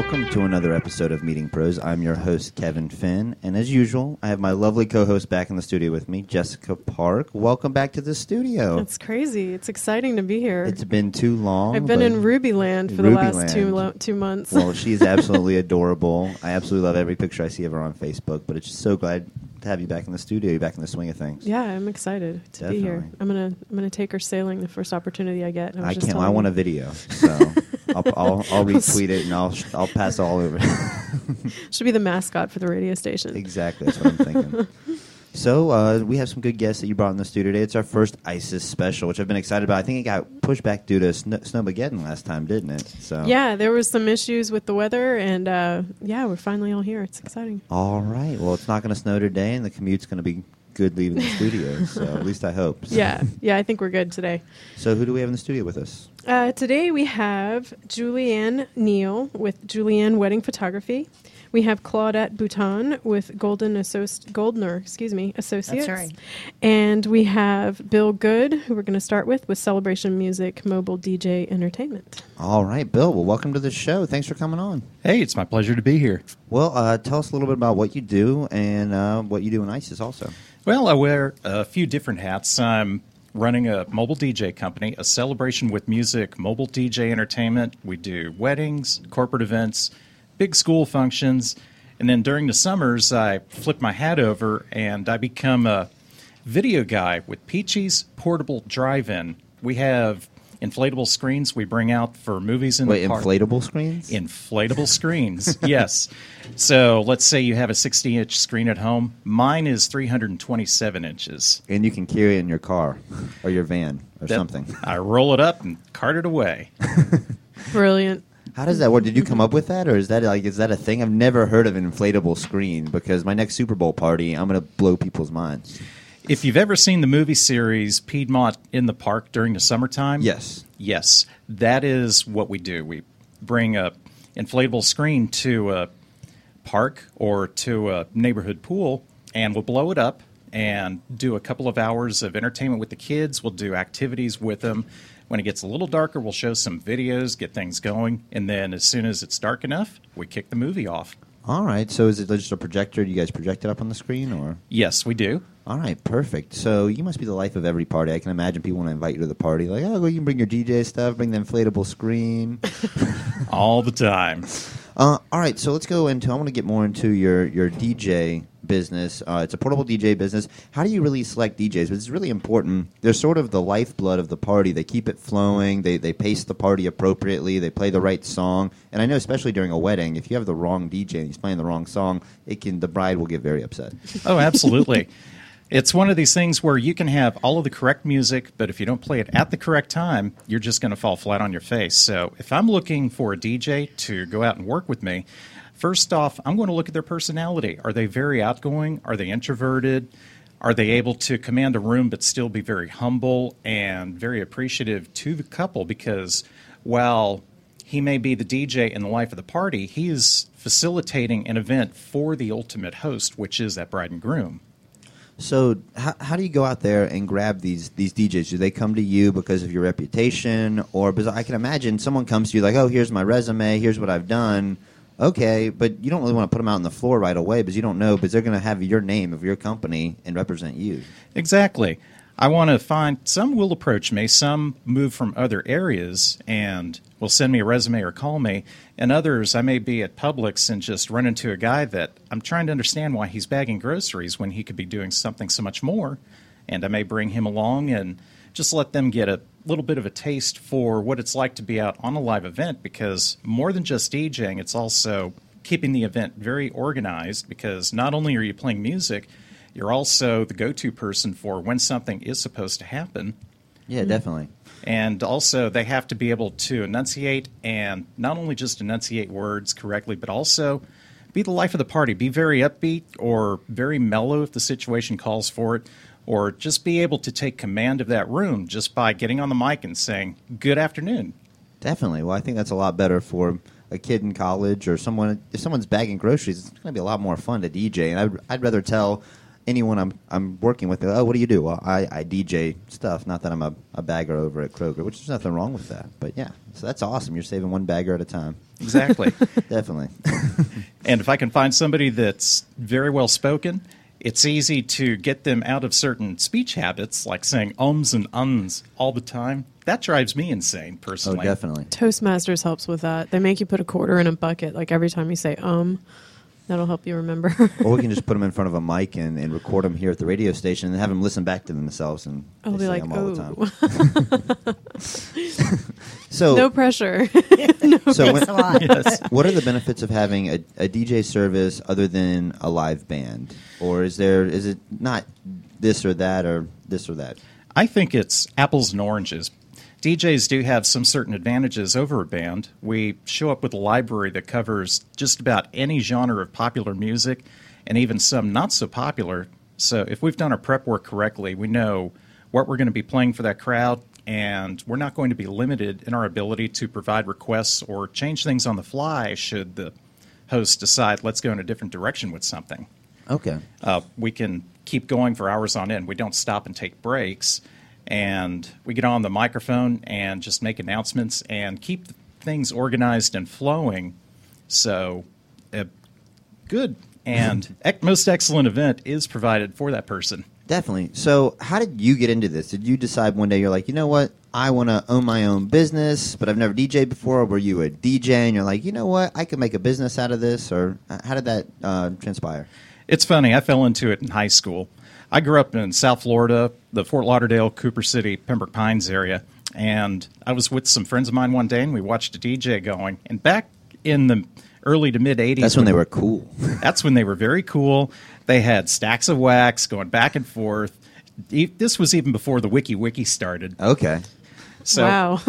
welcome to another episode of Meeting Pros. I'm your host, Kevin Finn, and as usual, I have my lovely co-host back in the studio with me, Jessica Park. Welcome back to the studio. It's crazy. It's exciting to be here. It's been too long. I've been in Ruby Land for the last two months. Well, she's absolutely adorable. I absolutely love every picture I see of her on Facebook, but it's just so glad to have you back in the studio. You're back in the swing of things. Yeah, I'm excited to be here. I'm gonna take her sailing the first opportunity I get. I can't. I want a video, so I'll retweet it and I'll pass it all over. Should be the mascot for the radio station. Exactly, that's what I'm thinking. So we have some good guests that you brought in the studio today. It's our first ISIS special, which I've been excited about. I think it got pushed back due to Snowmageddon last time, didn't it? So yeah, there was some issues with the weather, and we're finally all here. It's exciting. All right. Well, it's not going to snow today, and the commute's going to be good leaving the studio. So at least I hope. So. Yeah, I think we're good today. So who do we have in the studio with us? Today we have Julianne Neal with Julianne Wedding Photography. We have Claudette Bouton with Goldner Associates. That's right. And we have Bill Good, who we're going to start with Celebration Music Mobile DJ Entertainment. All right, Bill. Well, welcome to the show. Thanks for coming on. Hey, it's my pleasure to be here. Well, tell us a little bit about what you do and what you do in ISIS also. Well, I wear a few different hats. I'm running a mobile DJ company, a Celebration with Music Mobile DJ Entertainment. We do weddings, corporate events, big school functions, and then during the summers, I flip my hat over and I become a video guy with Peachy's Portable Drive-In. We have inflatable screens we bring out for movies in the park. Inflatable screens? Inflatable screens, yes. So let's say you have a 60-inch screen at home. Mine is 327 inches. And you can carry it in your car or your van or something. I roll it up and cart it away. Brilliant. How does that work? Did you come up with that, or is that a thing? I've never heard of an inflatable screen because my next Super Bowl party, I'm going to blow people's minds. If you've ever seen the movie series Piedmont in the Park during the summertime, yes, that is what we do. We bring a inflatable screen to a park or to a neighborhood pool, and we'll blow it up and do a couple of hours of entertainment with the kids. We'll do activities with them. When it gets a little darker, we'll show some videos, get things going, and then as soon as it's dark enough, we kick the movie off. All right. So is it just a projector? Do you guys project it up on the screen? Or Yes, we do. All right, perfect. So you must be the life of every party. I can imagine people want to invite you to the party. Like, oh, well, you can bring your DJ stuff, bring the inflatable screen. All the time. All right, so let's go into, I want to get more into your DJ business. It's a portable DJ business. How do you really select DJs? It's really important. They're sort of the lifeblood of the party. They keep it flowing. They pace the party appropriately. They play the right song. And I know especially during a wedding, if you have the wrong DJ and he's playing the wrong song, the bride will get very upset. Oh, absolutely. It's one of these things where you can have all of the correct music, but if you don't play it at the correct time, you're just going to fall flat on your face. So if I'm looking for a DJ to go out and work with me, first off, I'm going to look at their personality. Are they very outgoing? Are they introverted? Are they able to command a room but still be very humble and very appreciative to the couple? Because while he may be the DJ in the life of the party, he is facilitating an event for the ultimate host, which is that bride and groom. So how do you go out there and grab these DJs? Do they come to you because of your reputation? Or because I can imagine someone comes to you like, oh, here's my resume, here's what I've done. Okay, but you don't really want to put them out on the floor right away because you don't know, because they're going to have your name of your company and represent you. Exactly. I want to find, some will approach me, some move from other areas and will send me a resume or call me, and others I may be at Publix and just run into a guy that I'm trying to understand why he's bagging groceries when he could be doing something so much more, and I may bring him along and just let them get a little bit of a taste for what it's like to be out on a live event, because more than just DJing, it's also keeping the event very organized, because not only are you playing music, you're also the go-to person for when something is supposed to happen. Yeah, definitely. And also they have to be able to enunciate, and not only just enunciate words correctly, but also be the life of the party. Be very upbeat or very mellow if the situation calls for it, or just be able to take command of that room just by getting on the mic and saying, good afternoon. Definitely. Well, I think that's a lot better for a kid in college or someone. If someone's bagging groceries, it's going to be a lot more fun to DJ. And I'd rather tell anyone I'm working with, oh, what do you do? Well, I DJ stuff. Not that I'm a bagger over at Kroger, which is nothing wrong with that. But yeah, so that's awesome. You're saving one bagger at a time. Exactly. Definitely. And if I can find somebody that's very well spoken, it's easy to get them out of certain speech habits, like saying ums and uns all the time. That drives me insane, Oh, personally. definitely. Toastmasters helps with that. They make you put a quarter in a bucket, like every time you say That'll help you remember. Or we can just put them in front of a mic and record them here at the radio station and have them listen back to themselves. And I'll they be say like, them all the time. So no pressure. So Thanks a lot. Yes. what are the benefits of having a DJ service other than a live band? Or is it not this or that or this or that? I think it's apples and oranges. DJs do have some certain advantages over a band. We show up with a library that covers just about any genre of popular music and even some not so popular. So if we've done our prep work correctly, we know what we're going to be playing for that crowd, and we're not going to be limited in our ability to provide requests or change things on the fly should the host decide, let's go in a different direction with something. Okay. We can keep going for hours on end. We don't stop and take breaks. And we get on the microphone and just make announcements and keep things organized and flowing. So a good and most excellent event is provided for that person. Definitely. So how did you get into this? Did you decide one day you're like, you know what, I want to own my own business, but I've never DJed before? Or were you a DJ and you're like, you know what, I could make a business out of this? Or how did that transpire? It's funny. I fell into it in high school. I grew up in South Florida, the Fort Lauderdale, Cooper City, Pembroke Pines area, and I was with some friends of mine one day, and we watched a DJ going. And back in the early to mid-'80s... That's when they were cool. That's when they were very cool. They had stacks of wax going back and forth. This was even before the Wiki started. Okay. So, Wow.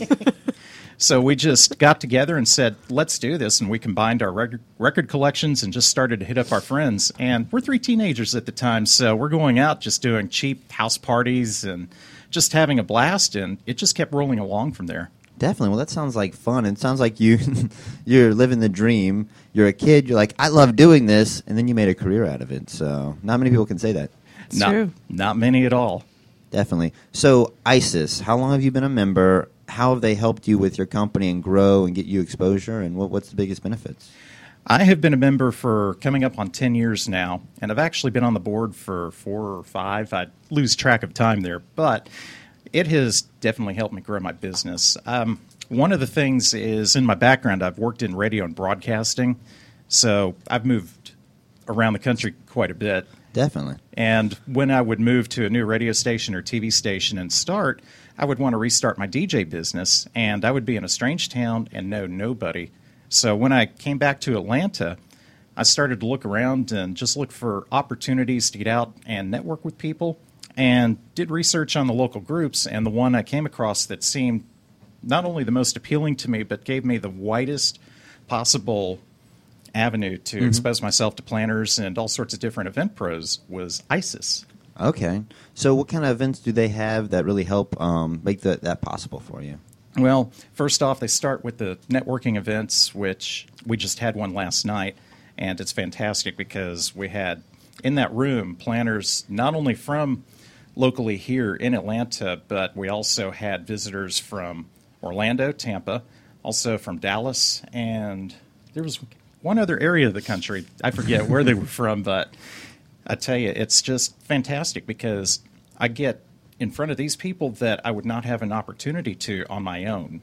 So we just got together and said, let's do this. And we combined our record collections and just started to hit up our friends. And we're 3 teenagers at the time, so we're going out just doing cheap house parties and just having a blast. And it just kept rolling along from there. Definitely. Well, that sounds like fun. It sounds like you're living the dream. You're a kid. You're like, I love doing this. And then you made a career out of it. So not many people can say that. It's true. Not many at all. Definitely. So ISIS, how long have you been a member? How have they helped you with your company and grow and get you exposure? And what's the biggest benefits? I have been a member for coming up on 10 years now, and I've actually been on the board for 4 or 5. I lose track of time there, but it has definitely helped me grow my business. One of the things is in my background, I've worked in radio and broadcasting, so I've moved around the country quite a bit. Definitely. And when I would move to a new radio station or TV station and start, I would want to restart my DJ business, and I would be in a strange town and know nobody. So when I came back to Atlanta, I started to look around and just look for opportunities to get out and network with people, and did research on the local groups, and the one I came across that seemed not only the most appealing to me, but gave me the widest possible avenue to expose myself to planners and all sorts of different event pros was ISIS. Okay. So what kind of events do they have that really help make that possible for you? Well, first off, they start with the networking events, which we just had one last night, and it's fantastic because we had in that room planners not only from locally here in Atlanta, but we also had visitors from Orlando, Tampa, also from Dallas, and there was one other area of the country. I forget where they were from, but I tell you, it's just fantastic because I get in front of these people that I would not have an opportunity to on my own.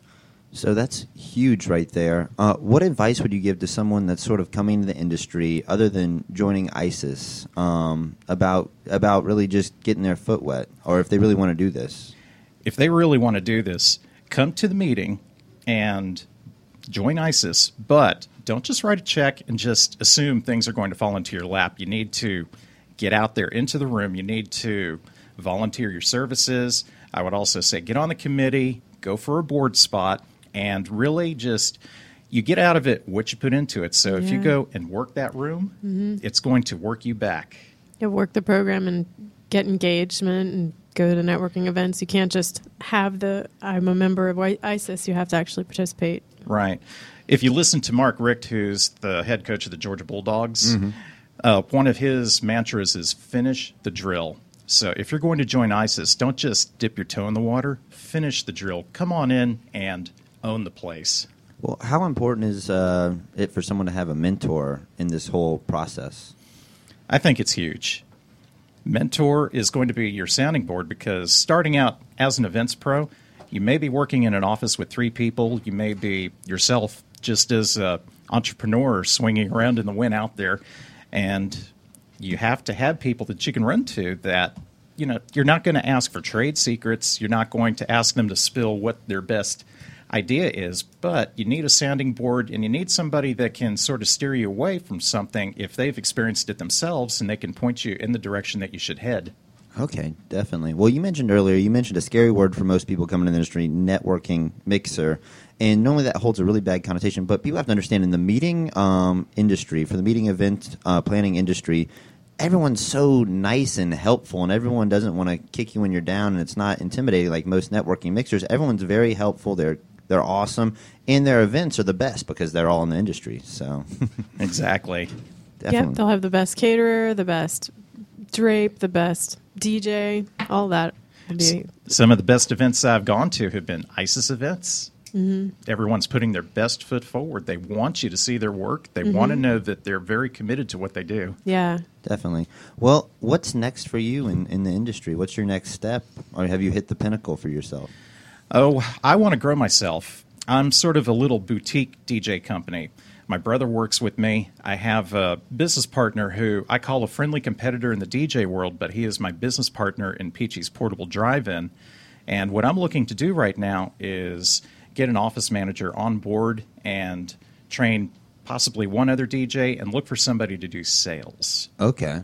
So that's huge right there. What advice would you give to someone that's sort of coming to the industry other than joining ISIS about really just getting their foot wet, or if they really want to do this? If they really want to do this, come to the meeting and join ISIS, but don't just write a check and just assume things are going to fall into your lap. You need to get out there into the room. You need to volunteer your services. I would also say get on the committee, go for a board spot, and really just you get out of it what you put into it. So if you go and work that room, it's going to work you back. You work the program and get engagement and go to networking events. You can't just have I'm a member of ISIS. You have to actually participate. Right. If you listen to Mark Richt, who's the head coach of the Georgia Bulldogs, One of his mantras is finish the drill. So if you're going to join ISIS, don't just dip your toe in the water. Finish the drill. Come on in and own the place. Well, how important is it for someone to have a mentor in this whole process? I think it's huge. Mentor is going to be your sounding board because starting out as an events pro, you may be working in an office with 3 people. You may be yourself just as an entrepreneur swinging around in the wind out there. And you have to have people that you can run to that, you're not going to ask for trade secrets. You're not going to ask them to spill what their best idea is, but you need a sounding board and you need somebody that can sort of steer you away from something if they've experienced it themselves and they can point you in the direction that you should head. Okay, definitely. Well, you mentioned a scary word for most people coming in the industry, networking mixer. And normally that holds a really bad connotation, but people have to understand in the meeting industry, for the meeting event planning industry, everyone's so nice and helpful, and everyone doesn't want to kick you when you're down, and it's not intimidating like most networking mixers. Everyone's very helpful. They're awesome, and their events are the best because they're all in the industry. So exactly. Definitely. Yep, they'll have the best caterer, the best drape, the best DJ, all that. Some of the best events I've gone to have been ISIS events. Mm-hmm. Everyone's putting their best foot forward. They want you to see their work. They want to know that they're very committed to what they do. Yeah. Definitely. Well, what's next for you in the industry? What's your next step? Or have you hit the pinnacle for yourself? Oh, I want to grow myself. I'm sort of a little boutique DJ company. My brother works with me. I have a business partner who I call a friendly competitor in the DJ world, but he is my business partner in Peachy's Portable Drive-In. And what I'm looking to do right now is get an office manager on board and train possibly one other DJ and look for somebody to do sales. Okay.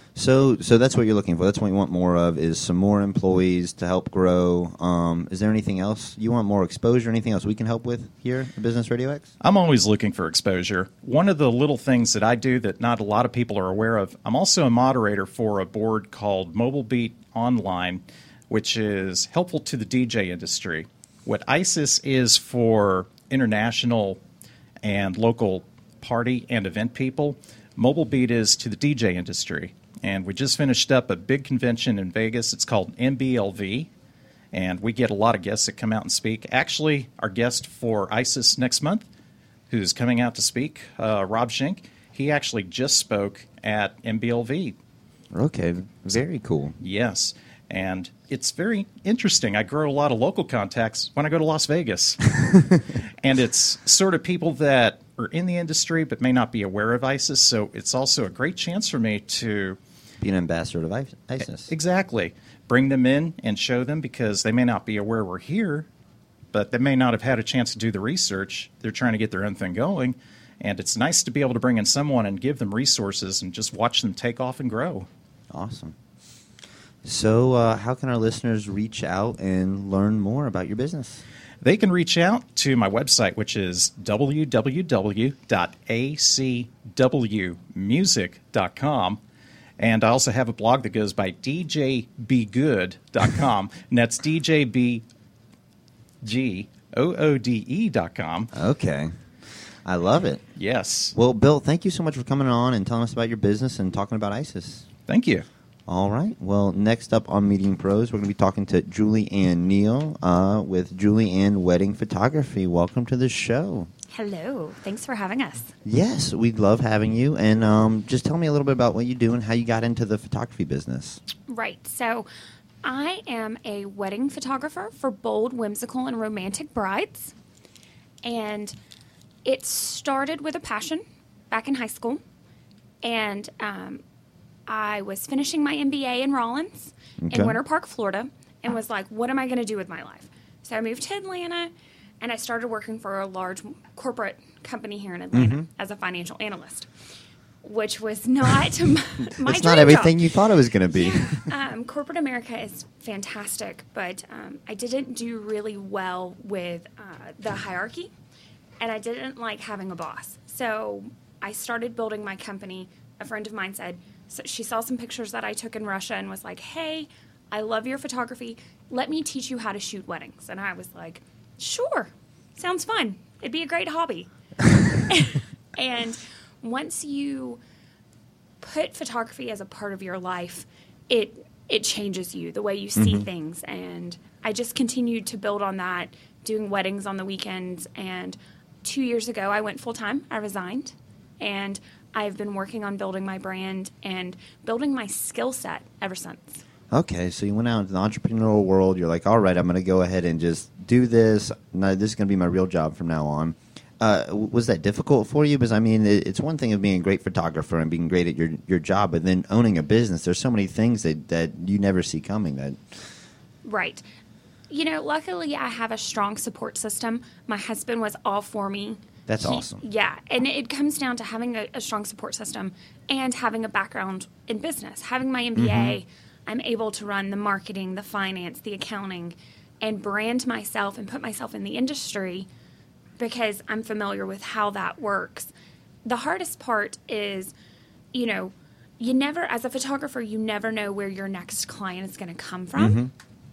So that's what you're looking for. That's what you want more of, is some more employees to help grow. Is there anything else? You want more exposure? Anything else we can help with here at Business Radio X? I'm always looking for exposure. One of the little things that I do that not a lot of people are aware of, I'm also a moderator for a board called Mobile Beat Online, which is helpful to the DJ industry. What ISIS is for international and local party and event people, Mobile Beat is to the DJ industry. And we just finished up a big convention in Vegas. It's called MBLV, and we get a lot of guests that come out and speak. Actually, our guest for ISIS next month, who's coming out to speak, Rob Schenk, he actually just spoke at MBLV. Okay, very cool. Yes, and it's very interesting. I grow a lot of local contacts when I go to Las Vegas. And it's sort of people that are in the industry but may not be aware of ISIS, so it's also a great chance for me to be an ambassador of ISIS. Exactly. Bring them in and show them, because they may not be aware we're here, but they may not have had a chance to do the research. They're trying to get their own thing going, and it's nice to be able to bring in someone and give them resources and just watch them take off and grow. Awesome. So how can our listeners reach out and learn more about your business? They can reach out to my website, which is www.acwmusic.com. And I also have a blog that goes by djbgood.com, and that's djbgoode.com. Okay. I love it. Yes. Well, Bill, thank you so much for coming on and telling us about your business and talking about ISIS. Thank you. All right. Well, next up on Meeting Pros, we're going to be talking to Julie Ann Neal with Julie Ann Wedding Photography. Welcome to the show. Hello. Thanks for having us. Yes, we'd love having you. And just tell me a little bit about what you do and how you got into the photography business. Right. So I am a wedding photographer for bold, whimsical, and romantic brides. And it started with a passion back in high school. And I was finishing my MBA in Rollins in Winter Park, Florida, and was like, what am I going to do with my life? So I moved to Atlanta, and I started working for a large corporate company here in Atlanta as a financial analyst, which was not my It's not everything you thought it was going to be. Yeah. Corporate America is fantastic, but I didn't do really well with the hierarchy, and I didn't like having a boss. So I started building my company. A friend of mine said, so she saw some pictures that I took in Russia and was like, hey, I love your photography. Let me teach you how to shoot weddings. And I was like, sure, sounds fun. It'd be a great hobby. And once you put photography as a part of your life, it changes you, the way you see things. And I just continued to build on that, doing weddings on the weekends. And 2 years ago, I went full-time. I resigned. And I've been working on building my brand and building my skill set ever since. Okay, so you went out into the entrepreneurial world. You're like, all right, I'm going to go ahead and just do this. No, this is going to be my real job from now on. Was that difficult for you? Because, I mean, it's one thing of being a great photographer and being great at your job, but then owning a business, there's so many things that you never see coming. Right. You know, luckily I have a strong support system. My husband was all for me. That's awesome. Yeah, and it comes down to having a strong support system and having a background in business. Having my MBA, I'm able to run the marketing, the finance, the accounting, and brand myself and put myself in the industry because I'm familiar with how that works. The hardest part is, you know, as a photographer, you never know where your next client is going to come from.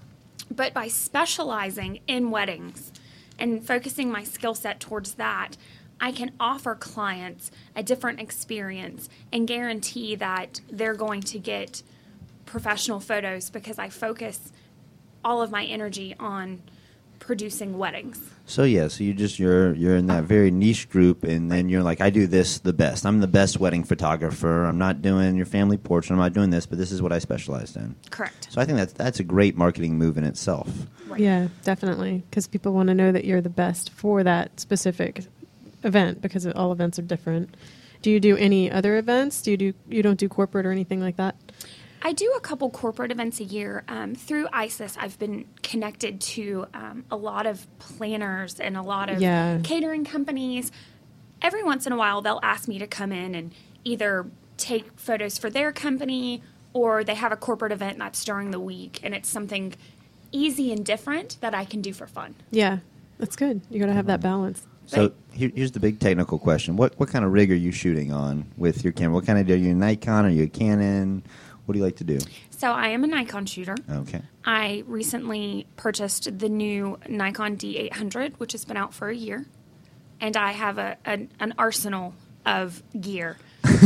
But by specializing in weddings and focusing my skill set towards that, I can offer clients a different experience and guarantee that they're going to get professional photos because I focus all of my energy on producing weddings. So you're in that very niche group, and then you're like, I do this the best. I'm the best wedding photographer. I'm not doing your family portrait. I'm not doing this, but this is what I specialized in. Correct. So I think that's a great marketing move in itself. Right. Yeah, definitely, because people want to know that you're the best for that specific event because all events are different. Do you do any other events? You don't do corporate or anything like that? I do a couple corporate events a year. Through ISIS, I've been connected to a lot of planners and a lot of catering companies. Every once in a while, they'll ask me to come in and either take photos for their company or they have a corporate event that's during the week, and it's something easy and different that I can do for fun. Yeah, that's good. You got to have that balance. So here's the big technical question. What kind of rig are you shooting on with your camera? What kind of, are you a Nikon? Are you a Canon? What do you like to do? So I am a Nikon shooter. Okay. I recently purchased the new Nikon D800, which has been out for a year. And I have an arsenal of gear.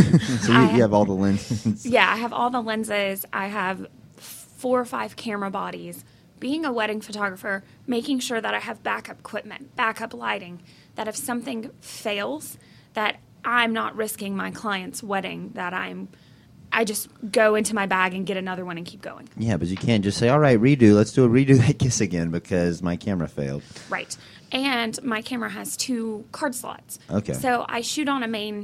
So you have all the lenses. Yeah, I have all the lenses. I have 4 or 5 camera bodies. Being a wedding photographer, making sure that I have backup equipment, backup lighting, that if something fails, that I'm not risking my client's wedding, that I just go into my bag and get another one and keep going. Yeah, but you can't just say, all right, let's redo that kiss again because my camera failed. Right. And my camera has 2 card slots. Okay. So I shoot on a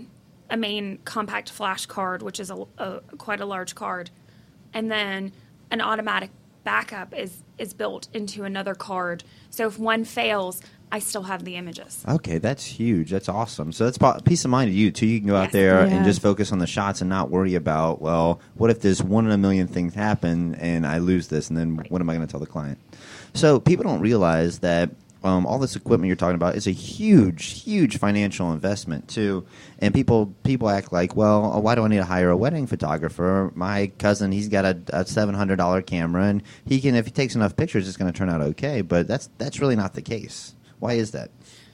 main compact flash card, which is quite a large card. And then an automatic backup is built into another card. So if one fails, I still have the images. Okay, that's huge. That's awesome. So that's peace of mind to you, too. You can go out there and just focus on the shots and not worry about, well, what if this 1 in a million things happen and I lose this, and then what am I going to tell the client? So people don't realize that all this equipment you're talking about is a huge, huge financial investment, too. And people act like, well, why do I need to hire a wedding photographer? My cousin, he's got a $700 camera, and if he takes enough pictures, it's going to turn out okay. But that's really not the case. Why is that?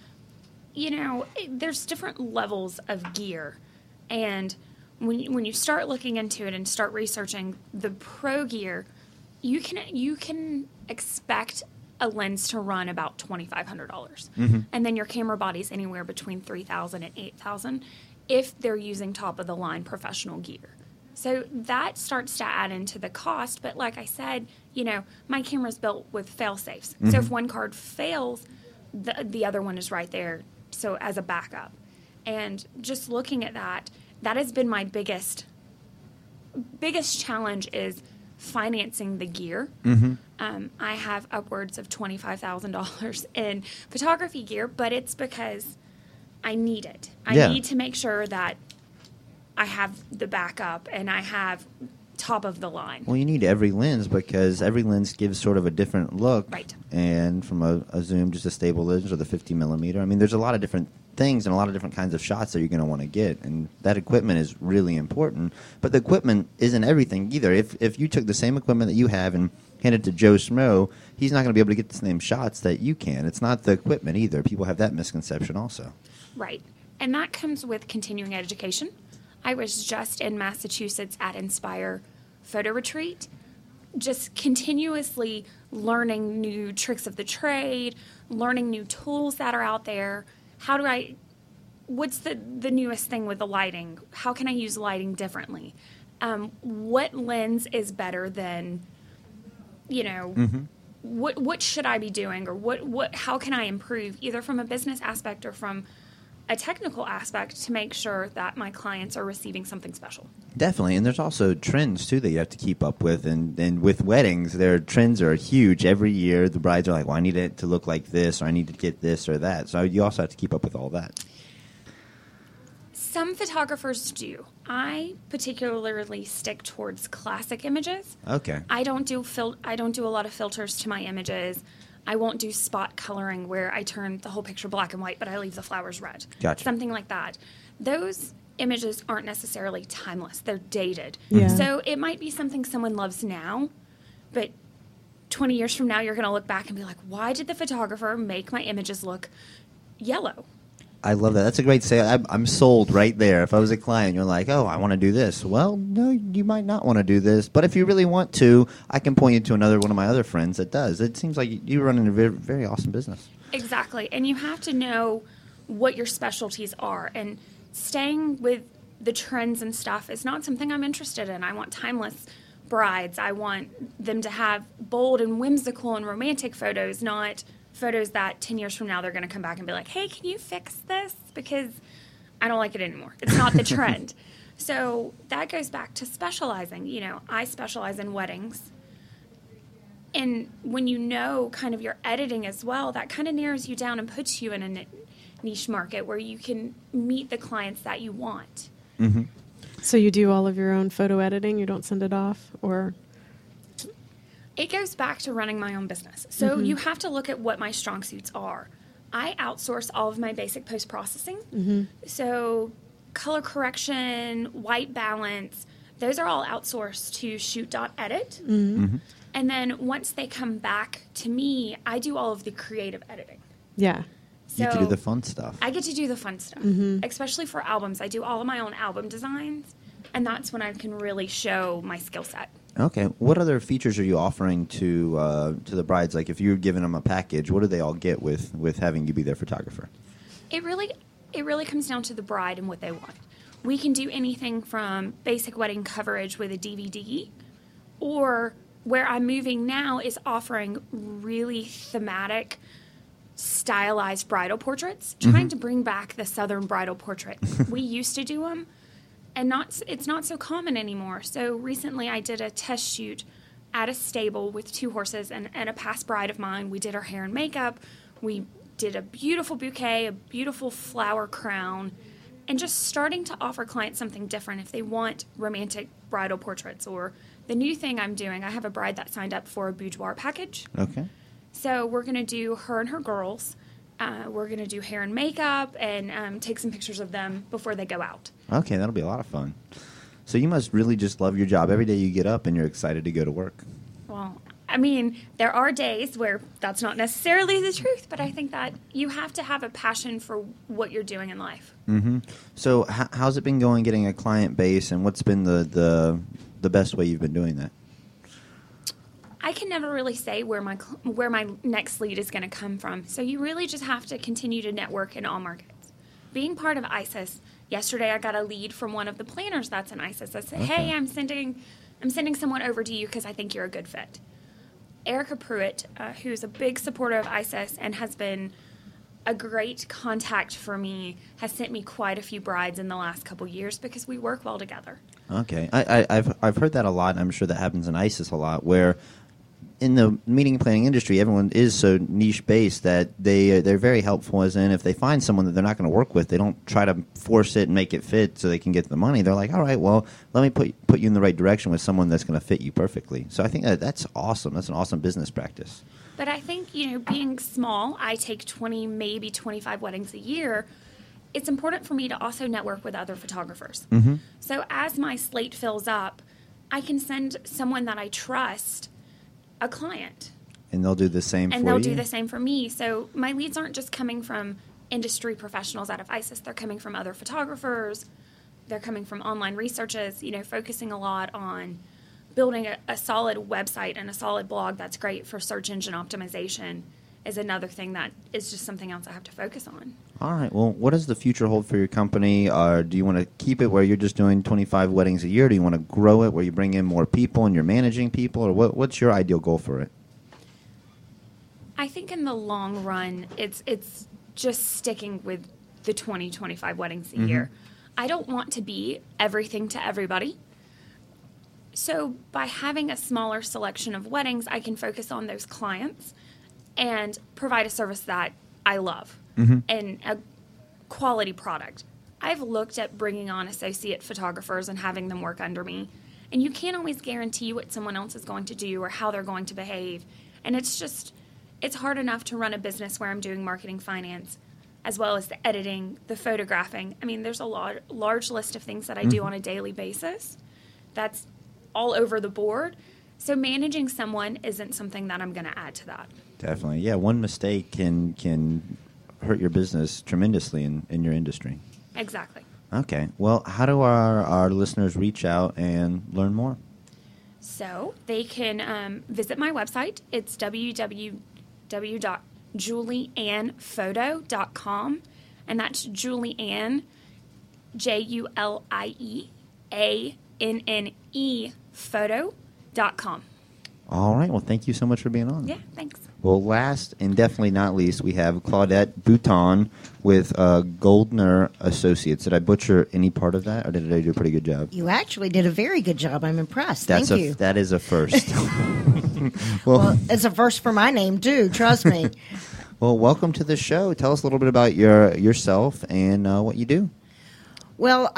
You know, there's different levels of gear. And when you start looking into it and start researching the pro gear, you can expect a lens to run about $2,500. And then your camera body's anywhere between $3,000 and $8,000 if they're using top-of-the-line professional gear. So that starts to add into the cost. But like I said, you know, my camera's built with fail-safes. So if one card fails, the other one is right there, so as a backup. And just looking at that has been my biggest challenge is financing the gear. I have upwards of $25,000 in photography gear, but it's because I need it. I need to make sure that I have the backup and I have top of the line. Well, you need every lens because every lens gives sort of a different look. Right. And from a zoom, just a stable lens or the 50 millimeter. I mean, there's a lot of different things and a lot of different kinds of shots that you're going to want to get. And that equipment is really important. But the equipment isn't everything either. If you took the same equipment that you have and handed it to Joe Smo, he's not going to be able to get the same shots that you can. It's not the equipment either. People have that misconception also. Right. And that comes with continuing education. I was just in Massachusetts at Inspire Photo Retreat, just continuously learning new tricks of the trade, learning new tools that are out there. What's the newest thing with the lighting? How can I use lighting differently? What lens is better than, what should I be doing, or how can I improve, either from a business aspect or from a technical aspect, to make sure that my clients are receiving something special. Definitely, and there's also trends too that you have to keep up with, and with weddings, their trends are huge. Every year, the brides are like, "Well, I need it to look like this, or I need to get this or that." So you also have to keep up with all that. Some photographers do. I particularly stick towards classic images. Okay. I don't do a lot of filters to my images. I won't do spot coloring where I turn the whole picture black and white, but I leave the flowers red. Gotcha. Something like that. Those images aren't necessarily timeless. They're dated. Yeah. So it might be something someone loves now, but 20 years from now, you're going to look back and be like, why did the photographer make my images look yellow? I love that. That's a great sale. I'm sold right there. If I was a client, you're like, "Oh, I want to do this." Well, no, you might not want to do this. But if you really want to, I can point you to one of my other friends that does. It seems like you run a very, very awesome business. Exactly. And you have to know what your specialties are. And staying with the trends and stuff is not something I'm interested in. I want timeless brides. I want them to have bold and whimsical and romantic photos, not photos that 10 years from now they're going to come back and be like, "Hey, can you fix this? Because I don't like it anymore. It's not the trend." So that goes back to specializing. I specialize in weddings. And when you know kind of your editing as well, that kind of narrows you down and puts you in a niche market where you can meet the clients that you want. Mm-hmm. So you do all of your own photo editing? You don't send it off? Or It goes back to running my own business. So you have to look at what my strong suits are. I outsource all of my basic post-processing. So color correction, white balance, those are all outsourced to shoot.edit. And then once they come back to me, I do all of the creative editing. yeah. So You get to do the fun stuff. I get to do the fun stuff, especially for albums. I do all of my own album designs, and that's when I can really show my skill set. Okay. What other features are you offering to the brides? Like, if you're giving them a package, what do they all get with having you be their photographer? It really comes down to the bride and what they want. We can do anything from basic wedding coverage with a DVD, or where I'm moving now is offering really thematic, stylized bridal portraits, trying to bring back the Southern bridal portrait. We used to do them, and it's not so common anymore. So recently I did a test shoot at a stable with 2 horses and a past bride of mine. We did her hair and makeup. We did a beautiful bouquet, a beautiful flower crown, and just starting to offer clients something different if they want romantic bridal portraits. Or the new thing I'm doing, I have a bride that signed up for a boudoir package. Okay. So we're going to do her and her girls. We're going to do hair and makeup and take some pictures of them before they go out. Okay, that'll be a lot of fun. So you must really just love your job. Every day you get up and you're excited to go to work. Well, I mean, there are days where that's not necessarily the truth, but I think that you have to have a passion for what you're doing in life. Mm-hmm. So how's it been going getting a client base, and what's been the best way you've been doing that? I can never really say where my next lead is going to come from. So you really just have to continue to network in all markets. Being part of ISIS, yesterday I got a lead from one of the planners that's in ISIS. I said, "Hey, I'm sending someone over to you because I think you're a good fit." Erica Pruitt, who's a big supporter of ISIS and has been a great contact for me, has sent me quite a few brides in the last couple years because we work well together. Okay, I've heard that a lot, and I'm sure that happens in ISIS a lot, where in the meeting planning industry, everyone is so niche based that they're very helpful. As in, if they find someone that they're not going to work with, they don't try to force it and make it fit so they can get the money. They're like, "All right, well, let me put you in the right direction with someone that's going to fit you perfectly." So I think that's awesome. That's an awesome business practice. But I think, being small, I take 20, maybe 25 weddings a year. It's important for me to also network with other photographers. So as my slate fills up, I can send someone that I trust a client. And they'll do the same for you? And they'll do the same for me. So my leads aren't just coming from industry professionals out of ISIS. They're coming from other photographers. they're coming from online researches, focusing a lot on building a solid website and a solid blog that's great for search engine optimization is another thing that is just something else I have to focus on. All right. Well, what does the future hold for your company? Do you want to keep it where you're just doing 25 weddings a year? Do you want to grow it where you bring in more people and you're managing people? Or what's your ideal goal for it? I think in the long run, it's just sticking with the 25 weddings a year. I don't want to be everything to everybody. So by having a smaller selection of weddings, I can focus on those clients and provide a service that I love and a quality product. I've looked at bringing on associate photographers and having them work under me, and you can't always guarantee what someone else is going to do or how they're going to behave. And it's hard enough to run a business where I'm doing marketing, finance, as well as the editing, the photographing. I mean, there's a large list of things that I do on a daily basis. That's all over the board. So managing someone isn't something that I'm going to add to that. Definitely. Yeah, one mistake can hurt your business tremendously in your industry. Exactly. Okay. Well, how do our listeners reach out and learn more? So they can visit my website. It's www.julieannphoto.com, and that's Julieann, JULIEANNE photo.com. All right. Well, thank you so much for being on. Yeah, thanks. Well, last and definitely not least, we have Claudette Bouton with Goldner Associates. Did I butcher any part of that, or did I do a pretty good job? You actually did a very good job. I'm impressed. Thank you. That is a first. Well, it's a first for my name, too. Trust me. Well, welcome to the show. Tell us a little bit about yourself and what you do. Well,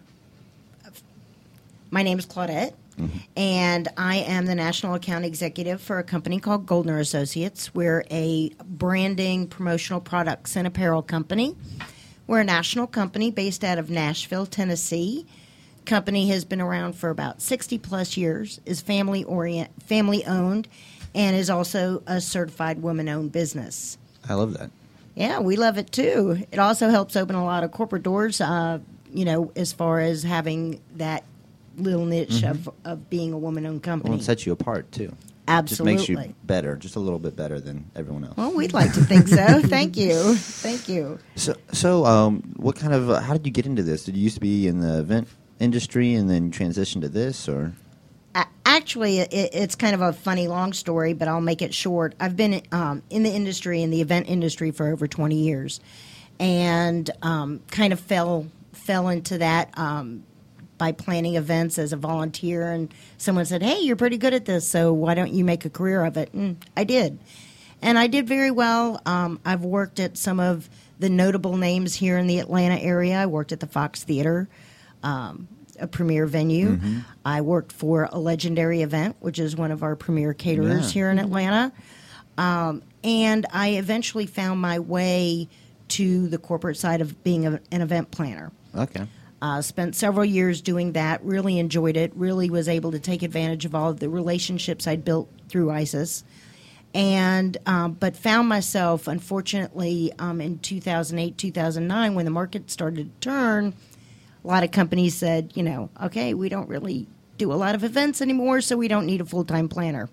my name is Claudette. And I am the National Account Executive for a company called Goldner Associates. We're a branding, promotional products, and apparel company. We're a national company based out of Nashville, Tennessee. Company has been around for about 60-plus years, is family-owned, and is also a certified woman-owned business. I love that. Yeah, we love it, too. It also helps open a lot of corporate doors, as far as having that little niche of being a woman-owned company. Well, it sets you apart, too. Absolutely. Just makes you better, just a little bit better than everyone else. Well, we'd like to think so. Thank you. Thank you. So, what kind of, how did you get into this? Did you used to be in the event industry and then transition to this, or? Actually, it's kind of a funny, long story, but I'll make it short. I've been in the industry, in the event industry, for over 20 years, and kind of fell into that by planning events as a volunteer, and someone said, "Hey, you're pretty good at this, so why don't you make a career of it?" And I did. And I did very well. I've worked at some of the notable names here in the Atlanta area. I worked at the Fox Theater, a premier venue. I worked for a Legendary Event, which is one of our premier caterers here in Atlanta. And I eventually found my way to the corporate side of being an event planner. Okay. Spent several years doing that, really enjoyed it, really was able to take advantage of all of the relationships I'd built through ISIS. And but found myself, unfortunately, in 2008, 2009, when the market started to turn, a lot of companies said, okay, we don't really do a lot of events anymore, so we don't need a full-time planner.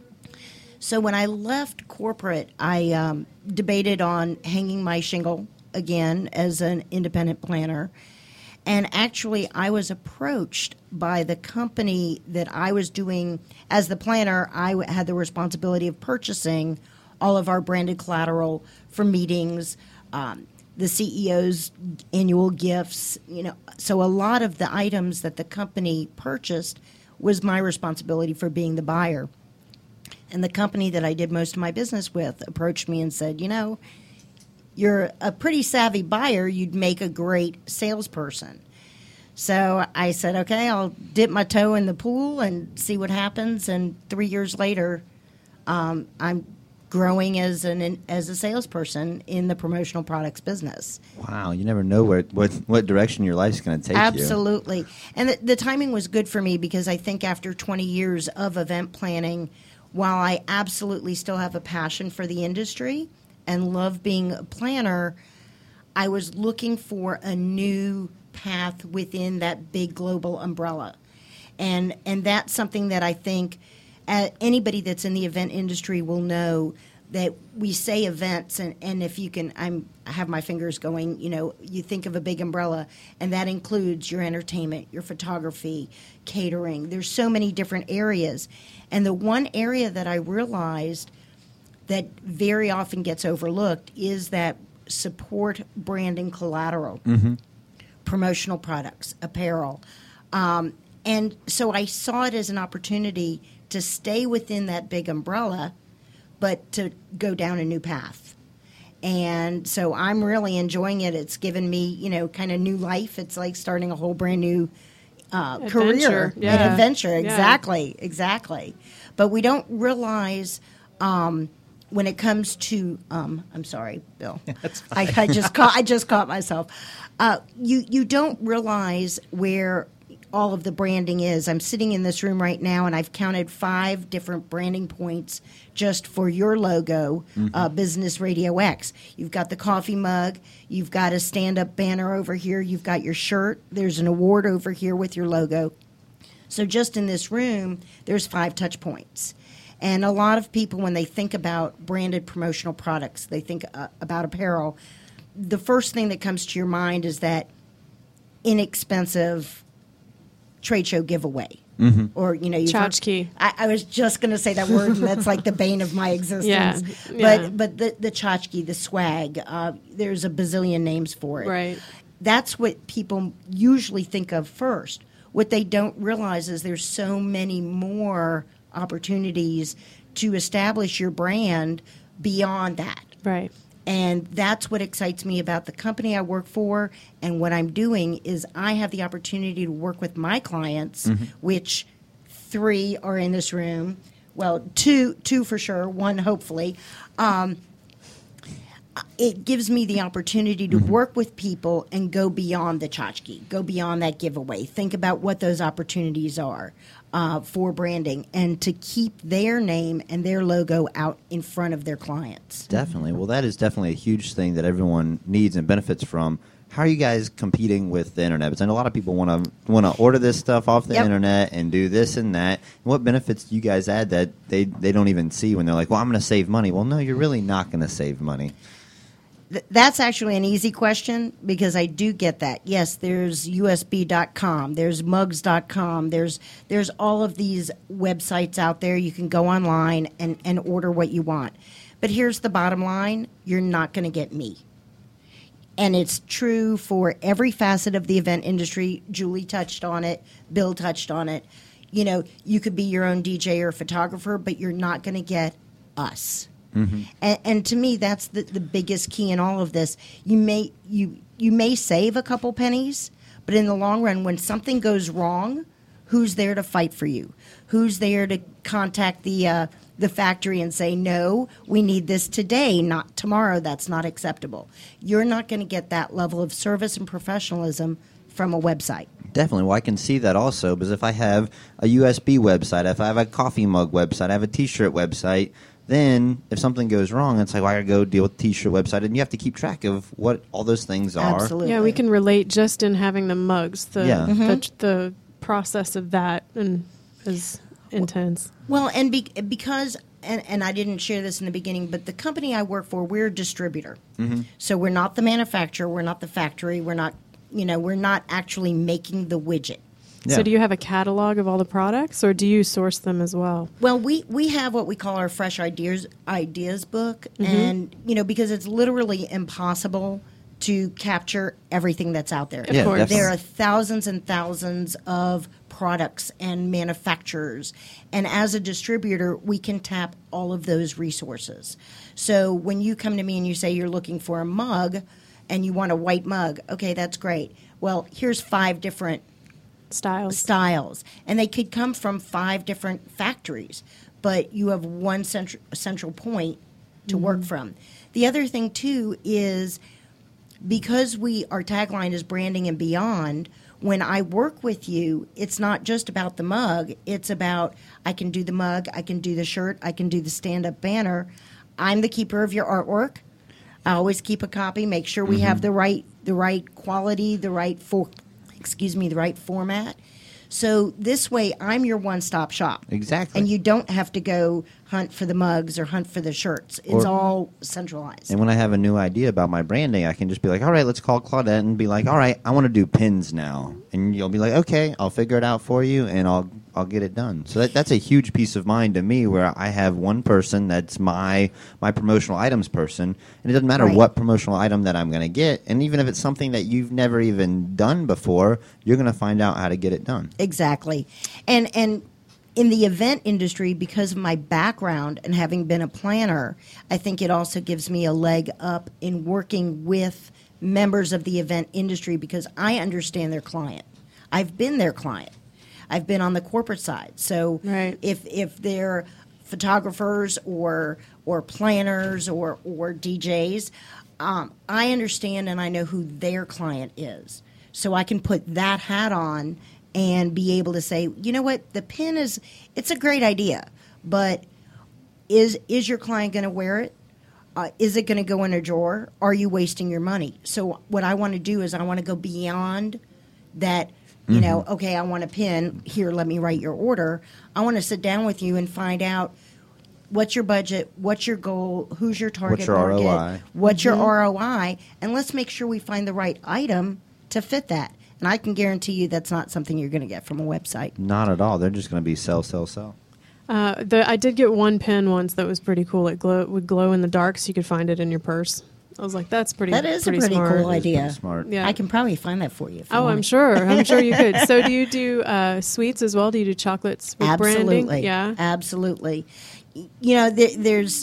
So when I left corporate, I debated on hanging my shingle again as an independent planner. And actually, I was approached by the company that I was doing as the planner. I had the responsibility of purchasing all of our branded collateral for meetings, the CEO's annual gifts. So a lot of the items that the company purchased was my responsibility for being the buyer. And the company that I did most of my business with approached me and said, you're a pretty savvy buyer. You'd make a great salesperson. So I said, okay, I'll dip my toe in the pool and see what happens. And 3 years later, I'm growing as a salesperson in the promotional products business. Wow, you never know what direction your life's going to take you. Absolutely. And the timing was good for me because I think after 20 years of event planning, while I absolutely still have a passion for the industry and love being a planner, I was looking for a new path within that big global umbrella. And that's something that I think anybody that's in the event industry will know, that we say events, and if you can, I have my fingers going, you think of a big umbrella, and that includes your entertainment, your photography, catering. There's so many different areas. And the one area that I realized that very often gets overlooked is that support branding collateral, promotional products, apparel. And so I saw it as an opportunity to stay within that big umbrella, but to go down a new path. And so I'm really enjoying it. It's given me, kind of new life. It's like starting a whole brand new career, an adventure. Exactly. But we don't realize when it comes to, I'm sorry, Bill. I just caught myself. You don't realize where all of the branding is. I'm sitting in this room right now, and I've counted 5 different branding points just for your logo, Business Radio X. You've got the coffee mug. You've got a stand-up banner over here. You've got your shirt. There's an award over here with your logo. So just in this room, there's 5 touch points. And a lot of people, when they think about branded promotional products, they think about apparel, the first thing that comes to your mind is that inexpensive trade show giveaway. Or, tchotchke. I was just going to say that word, and that's like the bane of my existence. But the tchotchke, the swag, there's a bazillion names for it. Right. That's what people usually think of first. What they don't realize is there's so many more opportunities to establish your brand beyond that. Right. And that's what excites me about the company I work for. And what I'm doing is I have the opportunity to work with my clients, which 3 are in this room. Well, two for sure, 1 hopefully. It gives me the opportunity to work with people and go beyond the tchotchke, go beyond that giveaway. Think about what those opportunities are for branding, and to keep their name and their logo out in front of their clients. Definitely. Well, that is definitely a huge thing that everyone needs and benefits from. How are you guys competing with the internet? Because I know a lot of people want to order this stuff off the internet and do this and that. What benefits do you guys add that they don't even see when they're like, well, I'm going to save money? Well, no, you're really not going to save money. That's actually an easy question, because I do get that. Yes, there's USB.com, there's mugs.com, there's all of these websites out there. You can go online and order what you want. But here's the bottom line: you're not going to get me. And it's true for every facet of the event industry. Julie touched on it. Bill touched on it. You could be your own DJ or photographer, but you're not going to get us. And to me, that's the biggest key in all of this. You may save a couple pennies, but in the long run, when something goes wrong, who's there to fight for you? Who's there to contact the factory and say, no, we need this today, not tomorrow? That's not acceptable. You're not going to get that level of service and professionalism from a website. Definitely. Well, I can see that also, because if I have a USB website, if I have a coffee mug website, I have a T-shirt website, then if something goes wrong, it's like, well, I got to go deal with the T-shirt website, and you have to keep track of what all those things are. Absolutely. Yeah, we can relate just in having the mugs. The process of that is intense. Well, and because, and I didn't share this in the beginning, but the company I work for, we're a distributor. So we're not the manufacturer, we're not the factory, we're not actually making the widget. Yeah. So do you have a catalog of all the products, or do you source them as well? Well, we have what we call our Fresh Ideas book, and because it's literally impossible to capture everything that's out there. Of course. There are thousands and thousands of products and manufacturers, and as a distributor, we can tap all of those resources. So when you come to me and you say you're looking for a mug and you want a white mug, okay, that's great. Well, here's 5 different styles, and they could come from 5 different factories, but you have one central point to work from. The other thing too is, because our tagline is branding and beyond, when I work with you, it's not just about the mug, it's about, I can do the mug, I can do the shirt, I can do the stand-up banner. I'm the keeper of your artwork. I always keep a copy, make sure we have the right quality, the right the right format. So this way, I'm your one-stop shop. Exactly. And you don't have to go hunt for the mugs or hunt for the shirts. It's Or- all centralized. And when I have a new idea about my branding, I can just be like, all right, let's call Claudette and be like, all right, I want to do pins now. And you'll be like, okay, I'll figure it out for you, and I'll get it done. So that's a huge peace of mind to me, where I have one person that's my promotional items person, and it doesn't matter Right. what promotional item that I'm going to get. And even if it's something that you've never even done before, you're going to find out how to get it done. Exactly. And in the event industry, because of my background and having been a planner, I think it also gives me a leg up in working with members of the event industry because I understand their client. I've been their client. I've been on the corporate side. So Right. if they're photographers or planners or DJs, I understand and I know who their client is. So I can put that hat on and be able to say, you know what, the pin it's a great idea, but is your client going to wear it? Is it going to go in a drawer? Are you wasting your money? So what I want to do is I want to go beyond that. You know, okay, I want a pin. Here, let me write your order. I want to sit down with you and find out what's your budget, what's your goal, who's your target What's your market, ROI? what's your ROI, and let's make sure we find the right item to fit that. And I can guarantee you that's not something you're going to get from a website. Not at all. They're just going to be sell, sell, sell. I did get one pin once that was pretty cool. It would glow in the dark, so you could find it in your purse. I was like, that's pretty. That is a pretty smart. cool That is idea. pretty smart. Yeah. I can probably find that for you. If you Oh, want I'm it. sure. I'm sure you could. So, do you do sweets as well? Do you do chocolates with Absolutely. branding? Yeah. Absolutely. You know, there's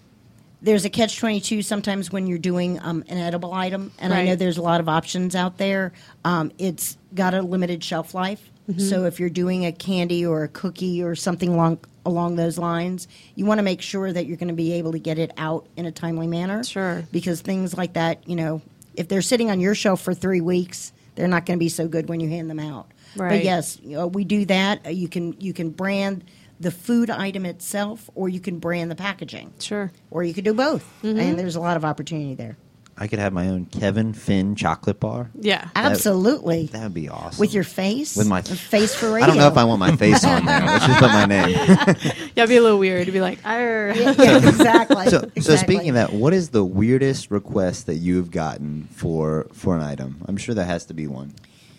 a catch-22 sometimes when you're doing an edible item, and I know Right. there's a lot of options out there. It's got a limited shelf life, so if you're doing a candy or a cookie or something along those lines, you want to make sure that you're going to be able to get it out in a timely manner. Sure. Because things like that, you know, if they're sitting on your shelf for 3 weeks, they're not going to be so good when you hand them out. But Right. yes, we do that. You can brand the food item itself, or you can brand the packaging, Sure. or you could do both. And there's a lot of opportunity there. I could have my own Kevin Finn chocolate bar. Yeah. Absolutely. That would be awesome. With your face? With my A face for radio. I don't know if I want my face on there. Let's just put my name. Yeah, it'd be a little weird to be like, "Arr." Yeah, exactly. So Exactly. speaking of that, what is the weirdest request that you've gotten for an item? I'm sure there has to be one.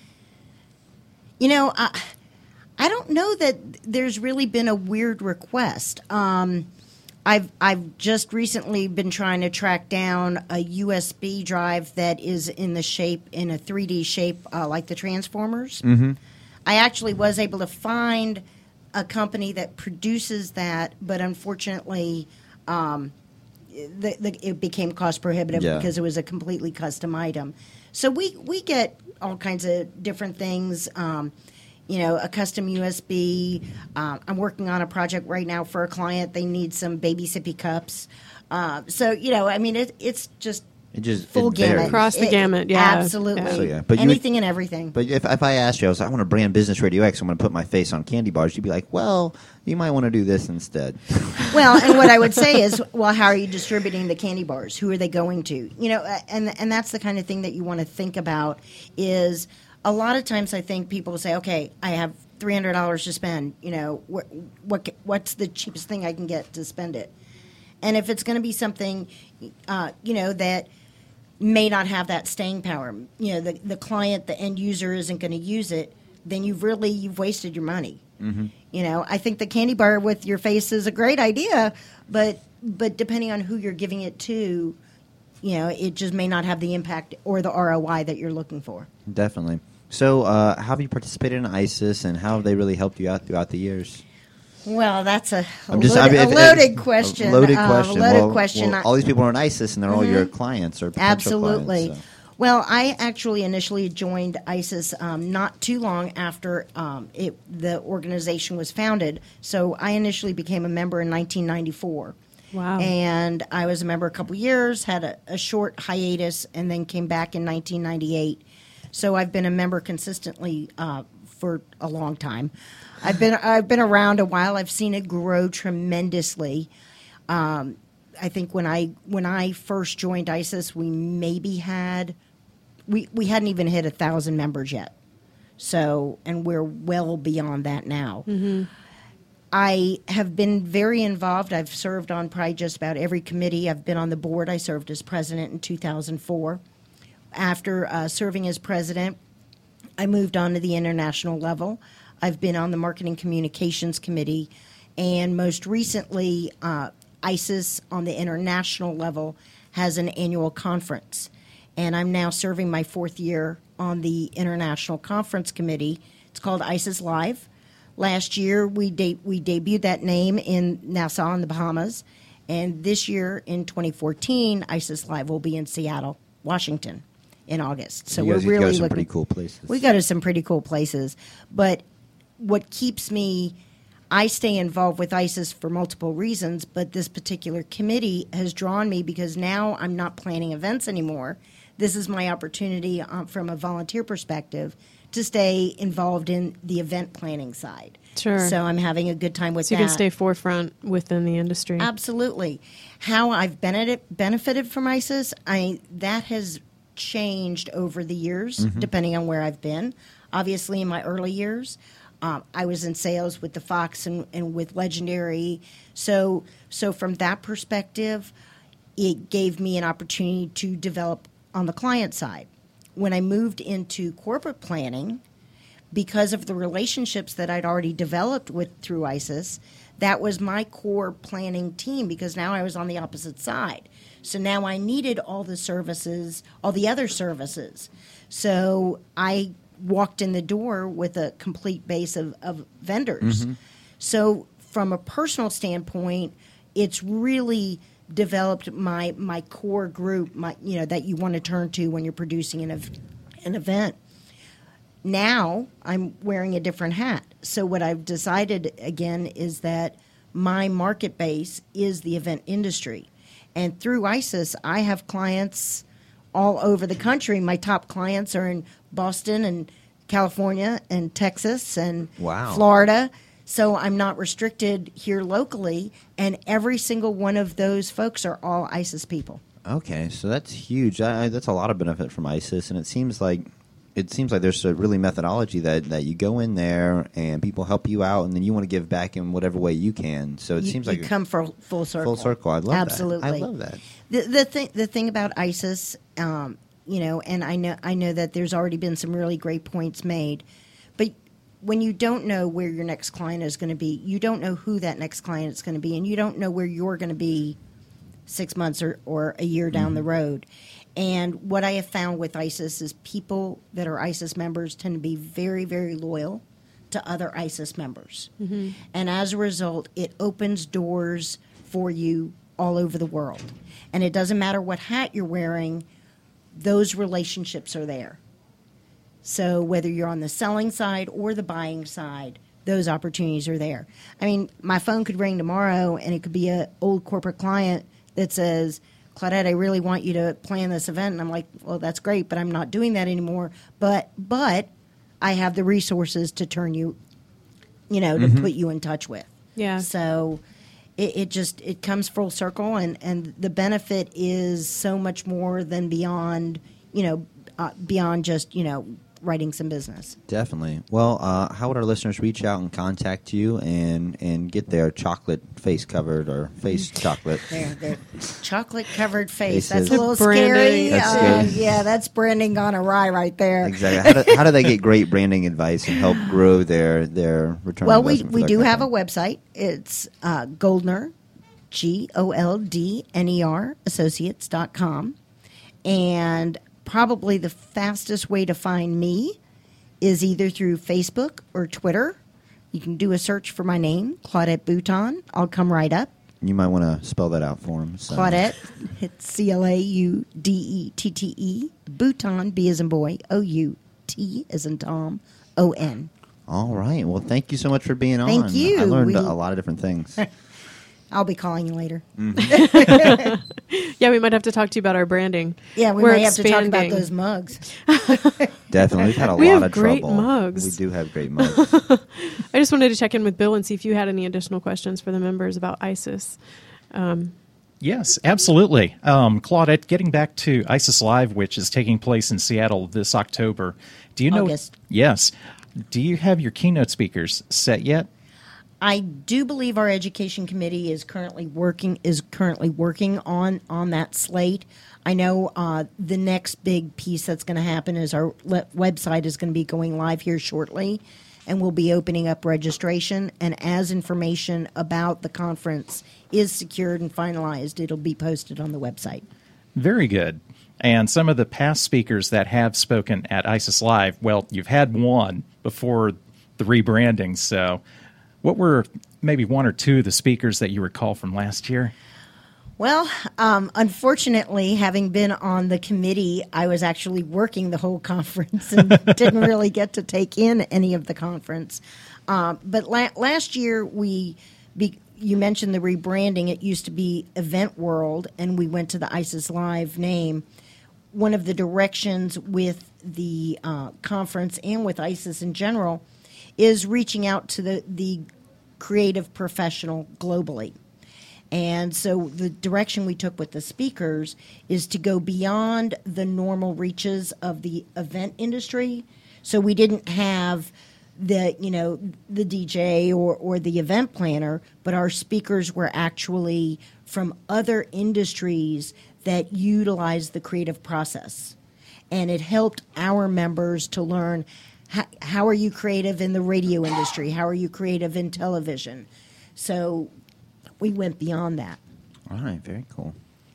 You know, I don't know that there's really been a weird request. I've just recently been trying to track down a USB drive that is in a 3D shape, like the Transformers. Mm-hmm. I actually was able to find a company that produces that, but unfortunately, it became cost prohibitive Yeah. because it was a completely custom item. So we get all kinds of different things. You know, a custom USB. I'm working on a project right now for a client. They need some baby sippy cups. So, you know, I mean, it's just full it varies. gamut. Across the gamut, yeah. Absolutely. Yeah. So, yeah. But you would- anything and everything. But if I asked you, I was like, I want to brand Business Radio X, I'm going to put my face on candy bars, you'd be like, well, you might want to do this instead. Well, and what I would say is, well, how are you distributing the candy bars? Who are they going to? You know, and that's the kind of thing that you want to think about is a lot of times I think people say, okay, I have $300 to spend. You know, what's the cheapest thing I can get to spend it? And if it's going to be something, you know, that may not have that staying power, you know, the client, the end user isn't going to use it, then you've wasted your money. Mm-hmm. You know, I think the candy bar with your face is a great idea, but depending on who you're giving it to, you know, it just may not have the impact or the ROI that you're looking for. Definitely. So how have you participated in ISIS, and how have they really helped you out throughout the years? Well, that's a loaded question. Loaded question. Loaded question. Well, all these people are in ISIS, and they're all your clients or potential Absolutely. clients, so. Well, I actually initially joined ISIS not too long after the organization was founded. So I initially became a member in 1994. Wow. And I was a member a couple years, had a short hiatus, and then came back in 1998. So I've been a member consistently for a long time. I've been around a while. I've seen it grow tremendously. I think when I first joined ISIS, we maybe had we hadn't even hit 1,000 members yet. So, and we're well beyond that now. I have been very involved. I've served on probably just about every committee. I've been on the board. I served as president in 2004. After serving as president, I moved on to the international level. I've been on the Marketing Communications Committee, and most recently, ISIS on the international level has an annual conference. And I'm now serving my 4th year on the International Conference Committee. It's called ISIS Live. Last year, we debuted that name in Nassau in the Bahamas. And this year, in 2014, ISIS Live will be in Seattle, Washington, in August. So You we're guys really go to some looking. pretty cool places. We go to some pretty cool places. But what keeps me, I stay involved with ISIS for multiple reasons, but this particular committee has drawn me because now I'm not planning events anymore. This is my opportunity from a volunteer perspective to stay involved in the event planning side. Sure. So I'm having a good time with So that. you can stay forefront within the industry. Absolutely. How I've benefited from ISIS, that has changed over the years, depending on where I've been. Obviously, in my early years, I was in sales with the Fox and with Legendary. So from that perspective, it gave me an opportunity to develop on the client side. When I moved into corporate planning, because of the relationships that I'd already developed through ISIS, that was my core planning team because now I was on the opposite side. So now I needed all the services, all the other services. So I walked in the door with a complete base of vendors. So from a personal standpoint, it's really developed my core group, that you want to turn to when you're producing an event. Now I'm wearing a different hat. So what I've decided again is that my market base is the event industry. And through ISIS, I have clients all over the country. My top clients are in Boston and California and Texas and Wow. Florida. So I'm not restricted here locally. And every single one of those folks are all ISIS people. Okay, so that's huge. That's a lot of benefit from ISIS, and it seems like there's a really methodology that you go in there and people help you out, and then you want to give back in whatever way you can. So it seems like you come for full circle. full circle. I love Absolutely. that. I love that. The thing about ISIS, and I know that there's already been some really great points made, but when you don't know where your next client is going to be, you don't know who that next client is going to be, and you don't know where you're going to be 6 months or a year down the road. And what I have found with ISIS is people that are ISIS members tend to be very, very loyal to other ISIS members. And as a result, it opens doors for you all over the world. And it doesn't matter what hat you're wearing, those relationships are there. So whether you're on the selling side or the buying side, those opportunities are there. I mean, my phone could ring tomorrow and it could be an old corporate client that says, Claudette, I really want you to plan this event. And I'm like, well, that's great, but I'm not doing that anymore. But I have the resources to turn you, to put you in touch with. Yeah. So it comes full circle, and the benefit is so much more than beyond just, writing some business. Definitely. Well, how would our listeners reach out and contact you and get their chocolate face covered or face chocolate? Their chocolate-covered face. Faces. That's a little Branding. scary. That's good. Yeah, that's branding gone awry right there. Exactly. How do they get great branding advice and help grow their return? Well, on investment for we their do have a company? website. It's Goldner, Goldner Associates.com. And probably the fastest way to find me is either through Facebook or Twitter. You can do a search for my name, Claudette Bouton. I'll come right up. You might want to spell that out for them. So. Claudette, it's Claudette, Bouton, B as in boy, O-U-T as in Tom, O-N. All right. Well, thank you so much for being on. Thank you. I learned We- a lot of different things. I'll be calling you later. Yeah, we might have to talk to you about our branding. Yeah, we We're may have to talk about expanding. those mugs. Definitely. We've had a We lot have of great trouble. mugs. We do have great mugs. I just wanted to check in with Bill and see if you had any additional questions for the members about ISIS. Yeah, Yes, absolutely. Claudette, getting back to ISIS Live, which is taking place in Seattle this October, do you know? August. Yes. Do you have your keynote speakers set yet? I do believe our education committee is currently working on that slate. I know the next big piece that's going to happen is our website is going to be going live here shortly, and we'll be opening up registration. And as information about the conference is secured and finalized, it'll be posted on the website. Very good. And some of the past speakers that have spoken at ISIS Live, well, you've had one before the rebranding, so what were maybe one or two of the speakers that you recall from last year? Well, unfortunately, having been on the committee, I was actually working the whole conference and didn't really get to take in any of the conference. But last year, you mentioned the rebranding. It used to be Event World, and we went to the ISIS Live name. One of the directions with the conference and with ISIS in general is reaching out to the creative professional globally. And so the direction we took with the speakers is to go beyond the normal reaches of the event industry. So we didn't have the DJ or the event planner, but our speakers were actually from other industries that utilize the creative process. And it helped our members to learn how are you creative in the radio industry? How are you creative in television? So we went beyond that. All right, very cool.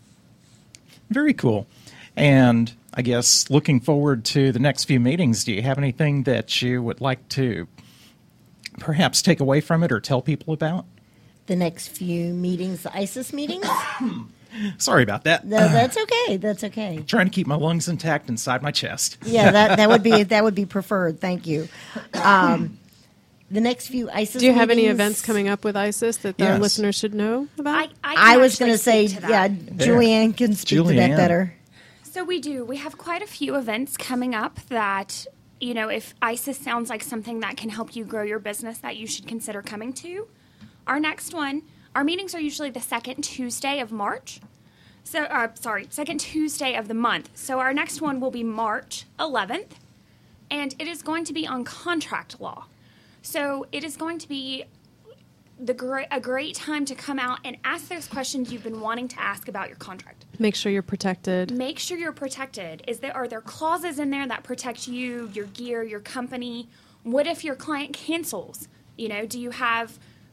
Very cool. And I guess looking forward to the next few meetings, do you have anything that you would like to perhaps take away from it or tell people about? The next few meetings, the ISIS meetings? Sorry about that. No, that's okay. That's okay. Trying to keep my lungs intact inside my chest. Yeah, that would be preferred. Thank you. The next few ISIS. Do you have any meetings- events coming up with ISIS that our Yes. listeners should know about? I was going to to say, yeah, Julianne can speak to that Julianne. better. So we do. We have quite a few events coming up that, if ISIS sounds like something that can help you grow your business, that you should consider coming to. Our next one, our meetings are usually the second Tuesday of March. So, second Tuesday of the month. So our next one will be March 11th, and it is going to be on contract law. So it is going to be a great time to come out and ask those questions you've been wanting to ask about your contract. Make sure you're protected. Make sure you're protected. Are there clauses in there that protect you, your gear, your company? What if your client cancels? Do you have,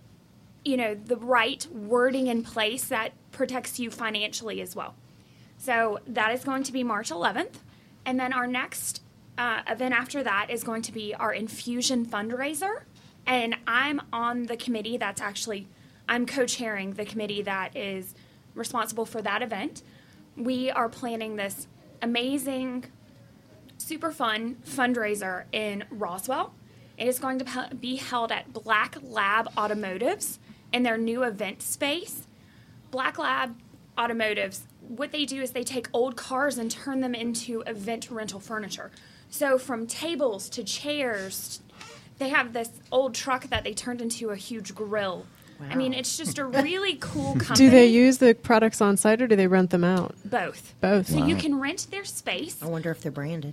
the right wording in place that protects you financially as well? So that is going to be March 11th. And then our next event after that is going to be our Infusion fundraiser. And I'm on the committee I'm co-chairing the committee that is responsible for that event. We are planning this amazing, super fun fundraiser in Roswell. It is going to be held at Black Lab Automotives in their new event space. Black Lab Automotives, what they do is they take old cars and turn them into event rental furniture. So from tables to chairs, they have this old truck that they turned into a huge grill. Wow. I mean, it's just a really cool company. Do they use the products on site or do they rent them out? Both. Both. So you can rent their space. I wonder if they're branded.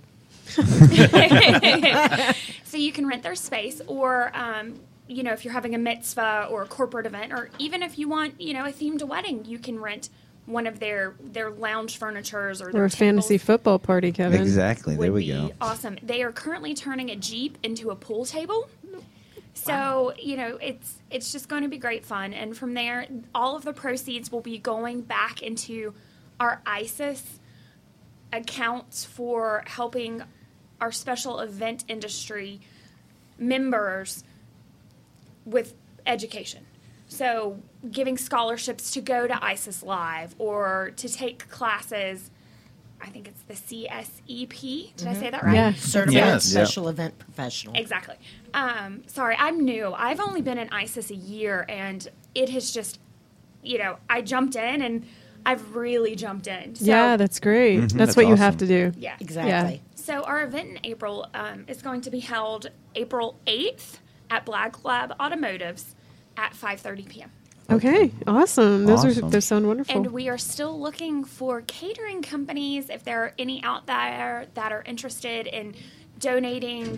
So you can rent their space, or if you're having a mitzvah or a corporate event, or even if you want, a themed wedding, you can rent one of their lounge furnitures or their Or a fantasy tables. football party, Kevin. Exactly. There Would we go. be awesome. They are currently turning a Jeep into a pool table. So, it's just going to be great fun. And from there, all of the proceeds will be going back into our ISIS accounts for helping our special event industry members with education. So giving scholarships to go to ISIS Live or to take classes. I think it's the CSEP. Did I say that right? Yeah. Certified Yes. Special Event Professional. Exactly. Sorry, I'm new. I've only been in ISIS a year, and it has just, I jumped in, and I've really jumped in. So, Yeah, that's great. Mhm, That's that's what you have awesome. to do. yeah. Exactly. So our event in April is going to be held April 8th at Black Lab Automotives at 5:30 p.m. Okay, awesome. Awesome. Those sound wonderful. And we are still looking for catering companies. If there are any out there that are interested in donating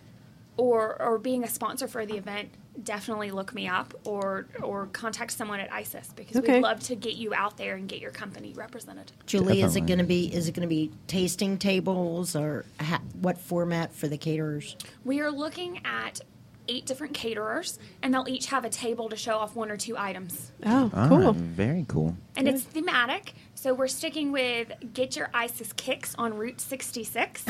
or being a sponsor for the event, definitely look me up or contact someone at ISIS, because Okay. we'd love to get you out there and get your company represented. Julie, is it Definitely. going to be tasting tables, or what format for the caterers? We are looking at 8 different caterers, and they'll each have a table to show off 1 or 2 items. Oh, All cool. right, very cool. And it's thematic, so we're sticking with Get Your ISIS Kicks on Route 66,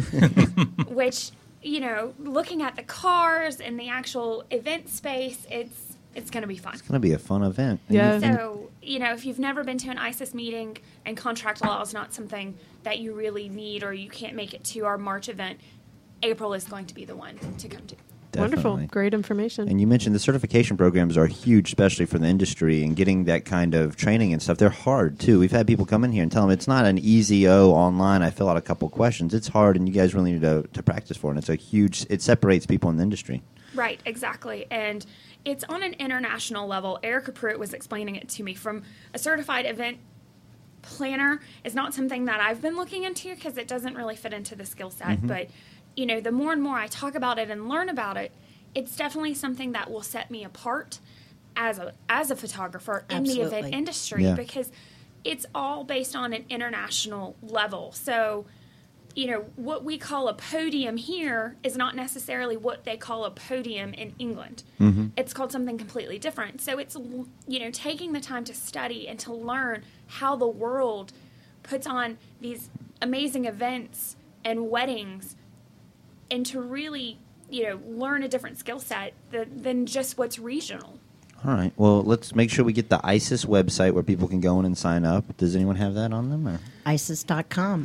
which, you know, looking at the cars and the actual event space, it's going to be fun. It's going to be a fun event. And Yeah. you- So, you know, if you've never been to an ISIS meeting and contract law is not something that you really need, or you can't make it to our March event, April is going to be the one to come to. Wonderful. Definitely. Great information. And you mentioned the certification programs are huge, especially for the industry, and getting that kind of training and stuff. They're hard, too. We've had people come in here and tell them it's not an easy, online, I fill out a couple questions. It's hard, and you guys really need to practice for it. And it separates people in the industry. Right, exactly. And it's on an international level. Erica Pruitt was explaining it to me. From a certified event planner is not something that I've been looking into, because it doesn't really fit into the skill set. But, you know, the more and more I talk about it and learn about it, it's definitely something that will set me apart as a photographer in the event Absolutely. industry, Yeah. because it's all based on an international level. So, you know, what we call a podium here is not necessarily what they call a podium in England. It's called something completely different. So it's, you know, taking the time to study and to learn how the world puts on these amazing events and weddings, and to really, you know, learn a different skill set than just what's regional. All right. Well, let's make sure we get the ISIS website where people can go in and sign up. Does anyone have that on them? Or? ISIS.com.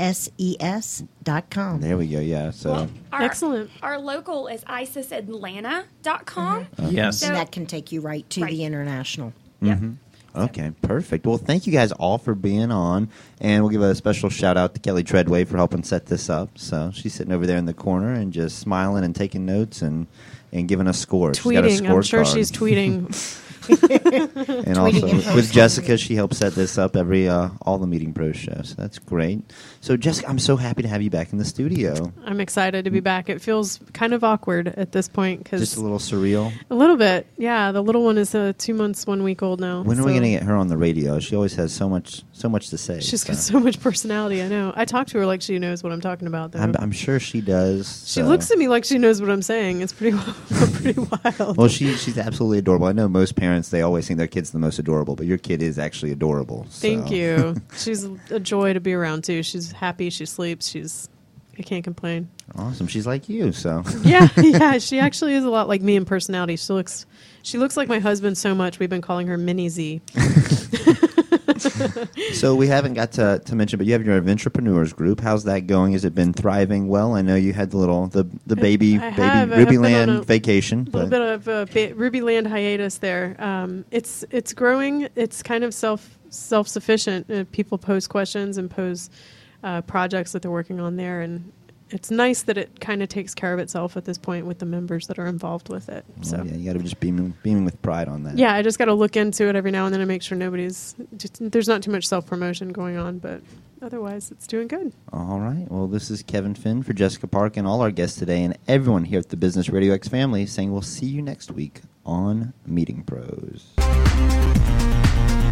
ISES.com. There we go. Yeah. So Excellent. Our local is isisatlanta.com. Yes. So- And that can take you right to Right. the international. Yep. okay, perfect. Well, thank you guys all for being on, and we'll give a special shout out to Kelly Treadway for helping set this up. So she's sitting over there in the corner and just smiling and taking notes and giving us scores. She's got a Tweeting. I'm sure scorecard. she's tweeting. And also Tweeting and with posting. Jessica, she helps set this up every all the Meeting Pros shows. So that's great. So Jessica, I'm so happy to have you back in the studio. I'm excited to be back. It feels kind of awkward at this point Just because a little surreal. a little bit. Yeah, the little one is 2 months, 1 week old now. When are we so going to get her on the radio? She always has so much to say. She's got so much personality. I know. I talk to her like she knows what I'm talking about. Though I'm sure she does. she so. looks at me like she knows what I'm saying. It's pretty pretty wild. Well, she's absolutely adorable. I know most parents, they always think their kid's the most adorable, but your kid is actually adorable. So. Thank you. She's a joy to be around too. She's happy. She sleeps. I can't complain. Awesome. She's like you, so. Yeah, yeah. She actually is a lot like me in personality. She looks like my husband so much. We've been calling her Mini Z. So we haven't got to mention, but you have your Adventurepreneurs group. How's that going? Has it been thriving well? I know you had the baby I have been Ruby on Land a vacation. A little bit of a Ruby Land hiatus there. It's growing. It's kind of self-sufficient. People pose questions and pose projects that they're working on there, and it's nice that it kind of takes care of itself at this point with the members that are involved with it. So. Yeah, you got to be just beaming with pride on that. Yeah, I just got to look into it every now and then and make sure there's not too much self-promotion going on, but otherwise it's doing good. All right. Well, this is Kevin Finn for Jessica Park and all our guests today, and everyone here at the Business Radio X family saying we'll see you next week on Meeting Pros.